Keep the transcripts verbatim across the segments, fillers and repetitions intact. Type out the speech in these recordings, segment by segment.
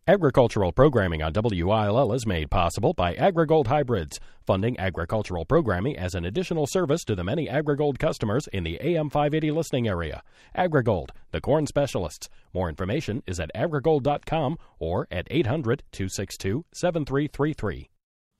Agricultural programming on W I L L is made possible by AgriGold Hybrids, funding agricultural programming as an additional service to the many AgriGold customers in the A M five eighty listening area. AgriGold, the corn specialists. More information is at agrigold dot com or at eight hundred, two six two, seven three three three.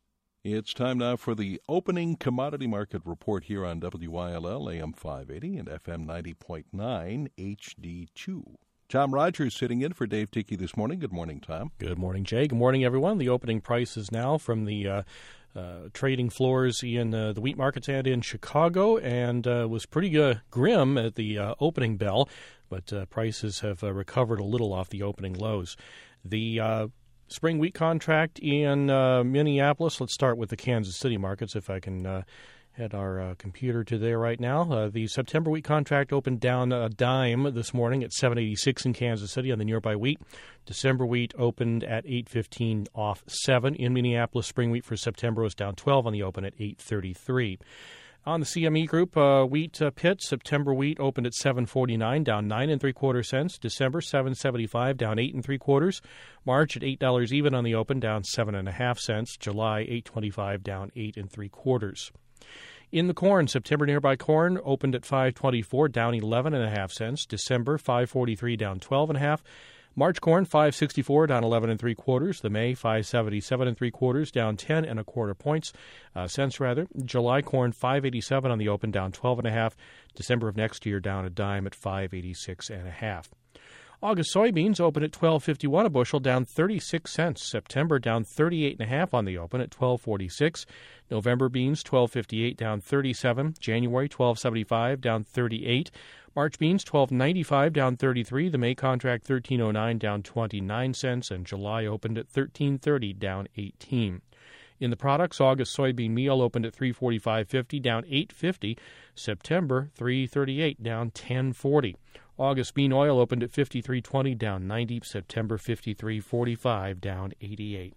It's time now for the opening commodity market report here on W I L L, A M five eighty and F M ninety point nine H D two. Tom Rogers sitting in for Dave Dickey this morning. Good morning, Tom. Good morning, Jay. Good morning, everyone. The opening prices now from the uh, uh, trading floors in uh, the wheat markets and in Chicago, and uh, was pretty uh, grim at the uh, opening bell, but uh, prices have uh, recovered a little off the opening lows. The uh, spring wheat contract in uh, Minneapolis, let's start with the Kansas City markets, if I can uh, head our uh, computer to there right now. Uh, the September wheat contract opened down a dime this morning at seven eighty-six in Kansas City on the nearby wheat. December wheat opened at eight fifteen off seven. In Minneapolis, spring wheat for September was down twelve on the open at eight thirty-three. On the C M E group, uh, wheat uh, pit, September wheat opened at seven forty-nine, down nine and three quarter cents. December seven seventy-five, down eight and three quarters. March at eight dollars even on the open, down seven and a half cents. July eight twenty-five, down eight and three quarters. In the corn, September nearby corn opened at five twenty-four, down eleven and a half cents. December five forty-three, down twelve and a half. March corn five sixty-four, down eleven and three quarters. The May five seventy-seven and three quarters, down ten and a quarter points uh, cents rather. July corn five eighty-seven on the open, down twelve and a half. December of next year down a dime at five eighty-six and a half. August soybeans opened at twelve fifty-one a bushel, down thirty-six cents. September down thirty-eight and a half on the open at twelve forty-six. November beans twelve fifty-eight, down thirty-seven. January twelve seventy-five, down thirty-eight. March beans twelve ninety-five, down thirty-three. The May contract thirteen oh nine, down twenty-nine cents, and July opened at thirteen thirty, down eighteen. In the products, August soybean meal opened at three forty-five fifty, down eight fifty. September three thirty-eight, down ten forty. August bean oil opened at fifty-three twenty, down ninety. September fifty-three forty-five, down eighty-eight.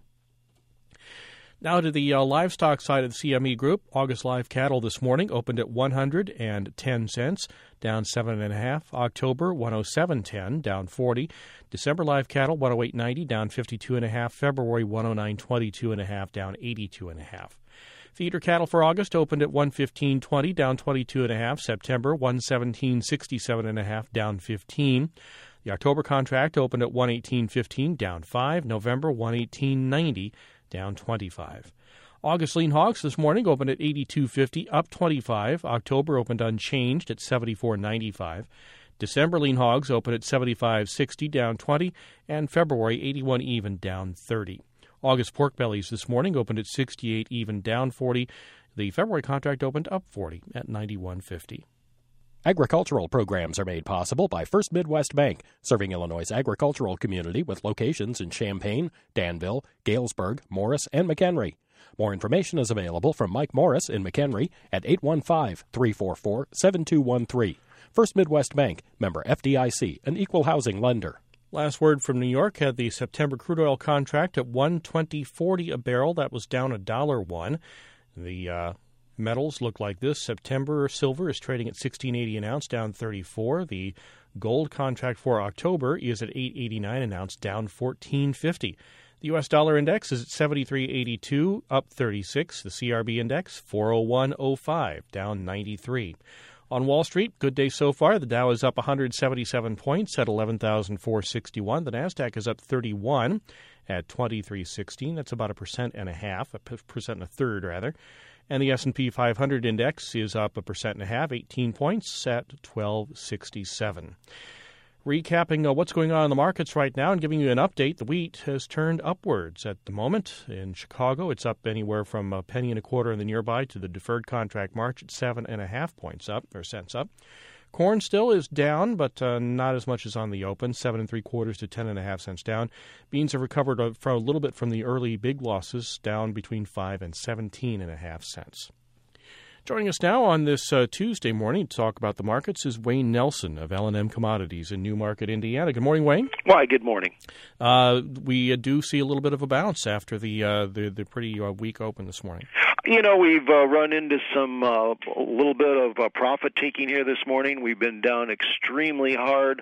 Now to the uh, livestock side of the C M E group. August live cattle this morning opened at one hundred ten cents, down seven and a half. October one oh seven ten, down forty. December live cattle one oh eight ninety, down fifty-two and a half. February one oh nine twenty-two and a half, down eighty-two and a half. Feeder cattle for August opened at one fifteen twenty, down twenty-two and a half. September one seventeen sixty-seven and a half, down fifteen. The October contract opened at one eighteen fifteen, down five. November one eighteen ninety, down twenty-five. August lean hogs this morning opened at eighty-two fifty, up twenty-five. October opened unchanged at seventy-four ninety-five. December lean hogs opened at seventy-five sixty, down twenty, and February eighty-one even, down thirty. August pork bellies this morning opened at sixty-eight even, down forty. The February contract opened up forty at ninety-one fifty. Agricultural programs are made possible by First Midwest Bank, serving Illinois' agricultural community with locations in Champaign, Danville, Galesburg, Morris, and McHenry. More information is available from Mike Morris in McHenry at eight one five, three four four, seven two one three. First Midwest Bank, member F D I C, an equal housing lender. Last word from New York had the September crude oil contract at one twenty forty a barrel. That was down a dollar one. The uh, metals look like this. September silver is trading at sixteen eighty an ounce, down thirty-four. The gold contract for October is at eight eighty-nine an ounce, down fourteen fifty. The U S dollar index is at seventy-three eighty-two, up thirty-six. The C R B index four oh one oh five, down ninety-three. On Wall Street, good day so far. The Dow is up one hundred seventy-seven points at eleven thousand four hundred sixty-one. The Nasdaq is up thirty-one at twenty-three sixteen. That's about a percent and a half, a percent and a third rather. And the S and P five hundred index is up a percent and a half, eighteen points at twelve sixty-seven. Recapping uh, what's going on in the markets right now and giving you an update, the wheat has turned upwards at the moment. In Chicago, it's up anywhere from a penny and a quarter in the nearby to the deferred contract March at seven and a half points up, or cents up. Corn still is down, but uh, not as much as on the open, seven and three quarters to ten and a half cents down. Beans have recovered a, from a little bit from the early big losses, down between five and seventeen and a half cents. Joining us now on this uh, Tuesday morning to talk about the markets is Wayne Nelson of L and M Commodities in Newmarket, Indiana. Good morning, Wayne. Why, good morning. Uh, we uh, do see a little bit of a bounce after the uh, the, the pretty uh, weak open this morning. You know, we've uh, run into some uh, a little bit of uh, profit taking here this morning. We've been down extremely hard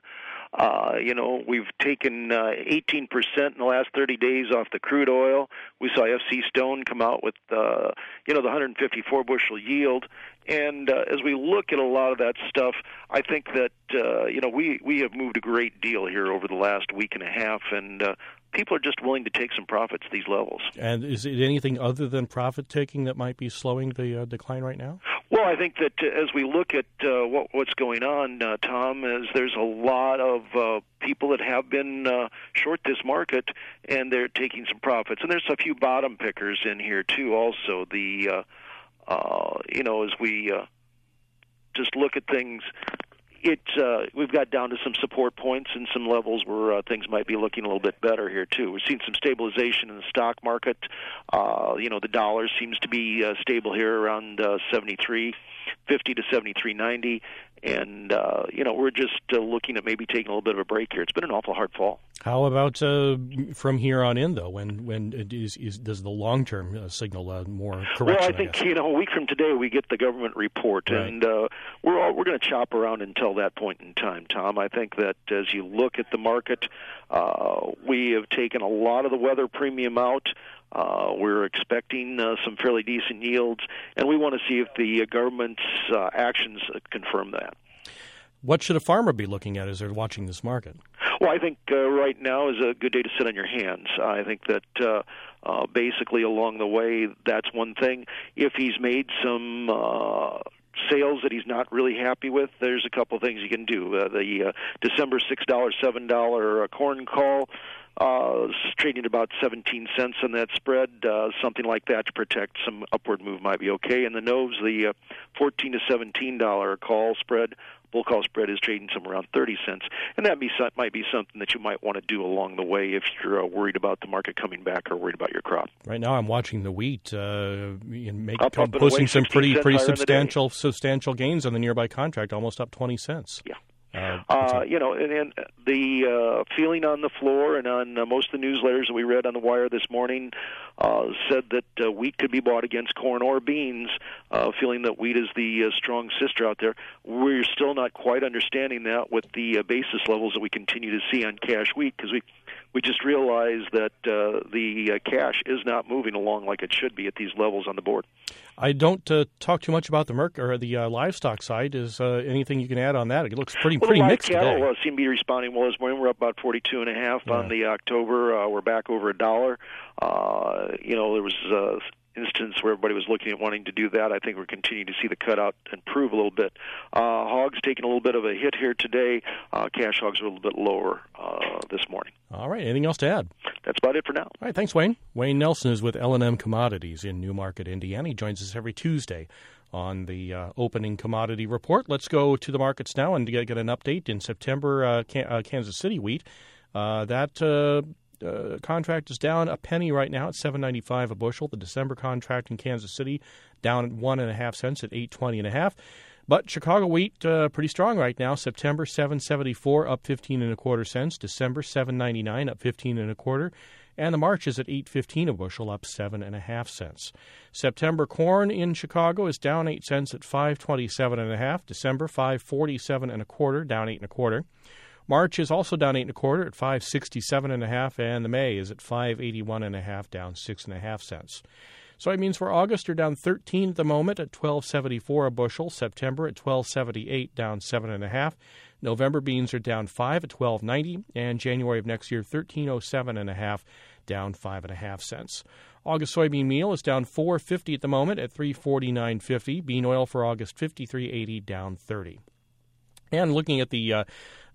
Uh, you know, we've taken uh, eighteen percent in the last thirty days off the crude oil. We saw F C Stone come out with, uh, you know, the one hundred fifty-four bushel yield. And uh, as we look at a lot of that stuff, I think that, uh, you know, we, we have moved a great deal here over the last week and a half, and uh, people are just willing to take some profits at these levels. And is it anything other than profit-taking that might be slowing the uh, decline right now? Well, I think that uh, as we look at uh, what, what's going on, uh, Tom, is there's a lot of uh, people that have been uh, short this market, and they're taking some profits. And there's a few bottom pickers in here, too, also. The, uh, uh, you know, as we uh, just look at things, it uh, we've got down to some support points and some levels where uh, things might be looking a little bit better here too. We've seen some stabilization in the stock market. Uh, you know, the dollar seems to be uh, stable here around uh, seventy-three fifty to seventy-three ninety, and uh, you know, we're just uh, looking at maybe taking a little bit of a break here. It's been an awful hard fall. How about uh, from here on in, though? When when it is, is does the long term uh, signal uh, more correction? Well, I think I you know a week from today we get the government report, right. and uh, we're all, we're going to chop around until that point in time, Tom. I think that as you look at the market, uh, we have taken a lot of the weather premium out. Uh, we're expecting uh, some fairly decent yields, and we want to see if the uh, government's uh, actions uh, confirm that. What should a farmer be looking at as they're watching this market? Well, I think uh, right now is a good day to sit on your hands. I think that uh, uh, basically along the way, that's one thing. If he's made some uh, sales that he's not really happy with, there's a couple of things you can do. Uh, the uh, December six dollars, seven dollars uh, corn call uh, is trading at about seventeen cents on that spread. Uh, something like that to protect some upward move might be okay. And the N O Vs, the uh, fourteen to seventeen dollars call spread, bull call spread is trading somewhere around thirty cents, and that be, might be something that you might want to do along the way if you're uh, worried about the market coming back or worried about your crop. Right now, I'm watching the wheat, uh, make, up, up posting some pretty pretty higher substantial substantial gains on the nearby contract, almost up twenty cents. Yeah. Uh, uh, you know, and, and the uh, feeling on the floor and on uh, most of the newsletters that we read on the wire this morning uh, said that uh, wheat could be bought against corn or beans, uh, feeling that wheat is the uh, strong sister out there. We're still not quite understanding that with the uh, basis levels that we continue to see on cash wheat, because we we just realized that uh, the uh, cash is not moving along like it should be at these levels on the board. I don't uh, talk too much about the merc or the uh, livestock side. Is uh, anything you can add on that? It looks pretty well, pretty the live mixed cattle, today. Uh, seem to be responding well this morning. We're up about forty-two and a half Yeah. on the October. Uh, we're back over a dollar. Uh, you know, there was uh, instance where everybody was looking at wanting to do that. I think we're continuing to see the cutout improve a little bit. Uh, hogs taking a little bit of a hit here today. Uh, cash hogs are a little bit lower uh, this morning. All right. Anything else to add? That's about it for now. All right. Thanks, Wayne. Wayne Nelson is with L and M Commodities in Newmarket, Indiana. He joins us every Tuesday on the uh, opening commodity report. Let's go to the markets now and get, get an update. In September, uh, Can- uh, Kansas City wheat, uh, that uh, uh, contract is down a penny right now at seven ninety-five a bushel. The December contract in Kansas City down one and a half cents at eight twenty and a half. But Chicago wheat uh, pretty strong right now. September seven seventy-four up fifteen and a quarter cents. December seven ninety-nine up fifteen and a quarter. And the March is at eight fifteen a bushel, up seven and a half cents. September corn in Chicago is down eight cents at five twenty-seven and a half. December five forty-seven and a quarter, down eight and a quarter. March is also down eight and a quarter at five sixty-seven and a half, and the May is at five eighty-one and a half, down six and a half cents. Soybeans for August are down thirteen at the moment at twelve seventy-four a bushel. September at twelve seventy-eight, down seven and a half. November beans are down five at twelve ninety, and January of next year thirteen oh seven and a half, down five and a half cents. August soybean meal is down four fifty at the moment at three forty-nine fifty. Bean oil for August fifty-three eighty, down thirty. And looking at the uh,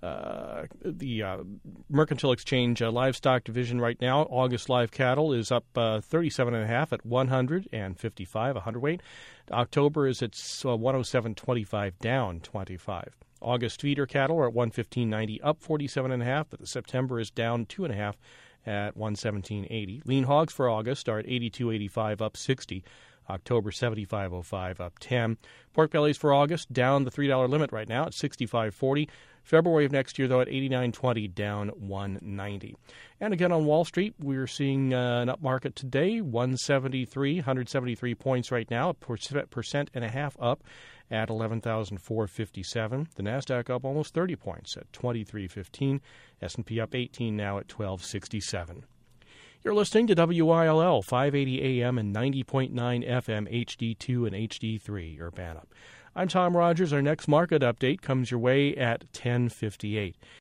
uh, the uh, Mercantile Exchange uh, livestock division right now, August live cattle is up uh, thirty-seven and a half at one hundred fifty-five a hundredweight. October is at uh, one oh seven twenty-five, down twenty-five. August feeder cattle are at one fifteen ninety, up forty-seven and a half, but the September is down two and a half at one seventeen eighty. Lean hogs for August are at eighty-two eighty-five, up sixty. October seventy-five oh five, up ten. Pork bellies for August down the three dollar limit right now at sixty-five forty. February of next year, though, at eighty-nine twenty, down one ninety. And again on Wall Street, we're seeing uh, an up market today, one seventy-three, one hundred seventy-three points right now, a percent and a half up at eleven thousand four hundred fifty-seven. The Nasdaq up almost thirty points at twenty-three fifteen. S and P up eighteen now at twelve sixty-seven. You're listening to W I L L five eighty A M and ninety point nine F M H D two and H D three, Urbana. I'm Tom Rogers. Our next market update comes your way at ten fifty-eight.